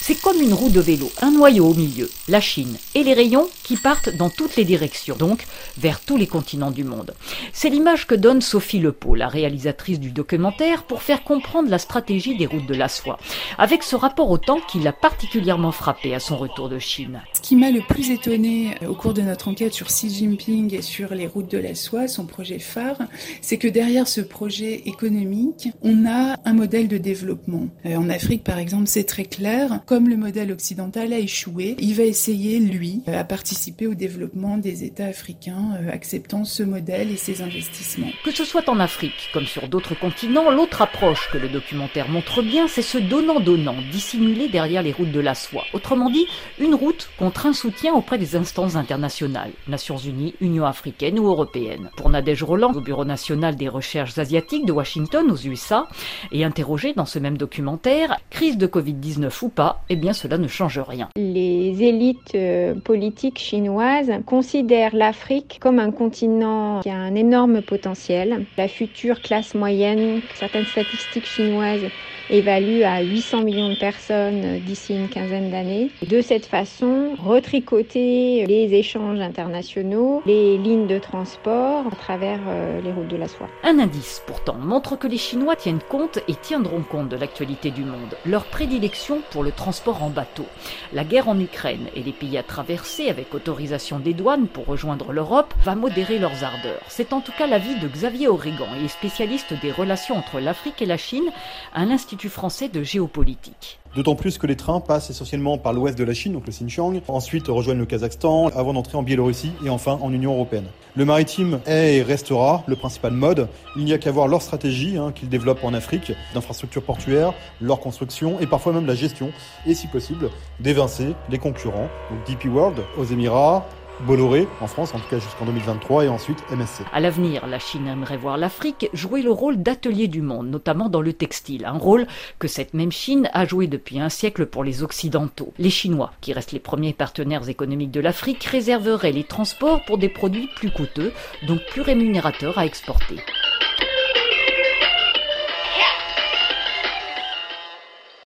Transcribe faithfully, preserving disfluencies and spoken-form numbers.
C'est comme une roue de vélo, un noyau au milieu, la Chine, et les rayons qui partent dans toutes les directions, donc vers tous les continents du monde. C'est l'image que donne Sophie Lepau, la réalisatrice du documentaire, pour faire comprendre la stratégie des routes de la soie, avec ce rapport au temps qui l'a particulièrement frappé à son retour de Chine. Ce qui m'a le plus étonné au cours de notre enquête sur Xi Jinping et sur les routes de la soie, son projet phare, c'est que derrière ce projet économique, on a un modèle de développement. Euh, en Afrique, par exemple, c'est très clair. Comme le modèle occidental a échoué, il va essayer, lui, à participer au développement des États africains, euh, acceptant ce modèle et ses investissements. Que ce soit en Afrique, comme sur d'autres continents, l'autre approche que le documentaire montre bien, c'est ce donnant-donnant, dissimulé derrière les routes de la soie. Autrement dit, une route contre un soutien auprès des instances internationales, Nations Unies, Union africaine ou européenne. Pour Nadège Roland, au Bureau national des recherches asiatiques de Washington, aux U S A, et interrogé dans ce même documentaire, crise de covid dix-neuf ou pas, eh bien cela ne change rien. Les élites euh, politiques chinoises considèrent l'Afrique comme un continent qui a un énorme potentiel. La future classe moyenne, certaines statistiques chinoises évaluent à huit cents millions de personnes d'ici une quinzaine d'années. De cette façon, retricoter les échanges internationaux, les lignes de transport à travers euh, les routes de la soie. Un indice, pourtant, montre que les Chinois tiennent compte et tiendront compte de l'actualité du monde. Leur prédilection pour le transport en bateau. La guerre en Ukraine et les pays à traverser avec autorisation des douanes pour rejoindre l'Europe va modérer leurs ardeurs. C'est en tout cas l'avis de Xavier Aurigan, il est spécialiste des relations entre l'Afrique et la Chine à l'Institut français de géopolitique. D'autant plus que les trains passent essentiellement par l'ouest de la Chine, donc le Xinjiang, ensuite rejoignent le Kazakhstan, avant d'entrer en Biélorussie et enfin en Union européenne. Le maritime est et restera le principal mode. Il n'y a qu'à voir leur stratégie hein, qu'ils développent en Afrique, d'infrastructures portuaires, leur construction et parfois même la gestion, et si possible, d'évincer les concurrents. Donc D P World aux Émirats, Bolloré, en France, en tout cas jusqu'en deux mille vingt-trois, et ensuite M S C. À l'avenir, la Chine aimerait voir l'Afrique jouer le rôle d'atelier du monde, notamment dans le textile, un rôle que cette même Chine a joué depuis un siècle pour les Occidentaux. Les Chinois, qui restent les premiers partenaires économiques de l'Afrique, réserveraient les transports pour des produits plus coûteux, donc plus rémunérateurs à exporter.